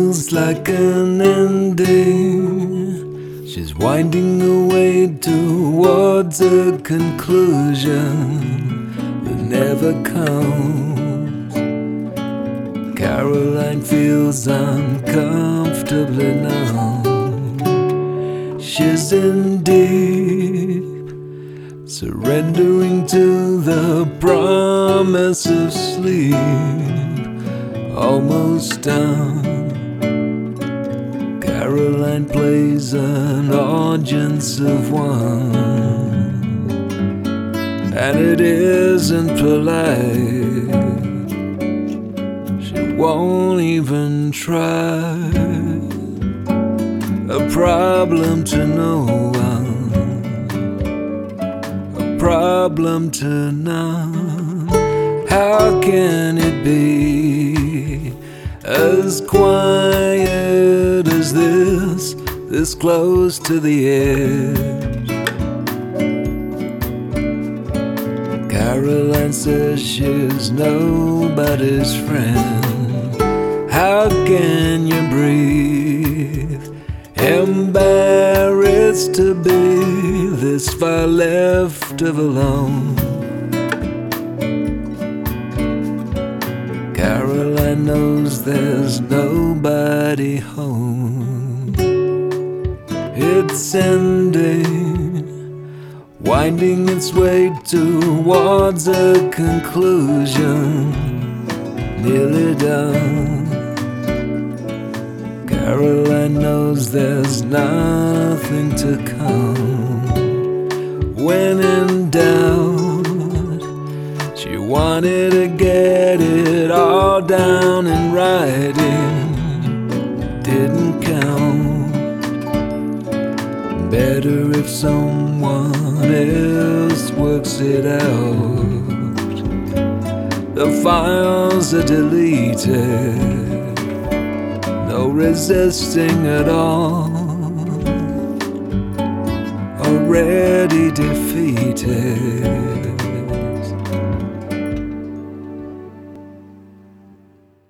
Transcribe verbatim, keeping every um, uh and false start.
feels like an ending. She's winding her way towards a conclusion that never comes. Caroline feels uncomfortably numb. She's in deep, surrendering to the promise of sleep, almost done. Caroline plays an audience of one, and it isn't polite. She won't even try. A problem to no one, a problem to none. How can it be as quiet as this, this close to the edge? Caroline says she's nobody's friend. How can you breathe, embarrassed to be this far left of alone? Caroline knows there's nobody home. It's ending, winding its way towards a conclusion, nearly done. Caroline knows there's nothing to come. When in doubt, she wanted to get it all down in writing. Didn't count. Better if someone else works it out. The files are deleted, no resisting at all. Already defeated.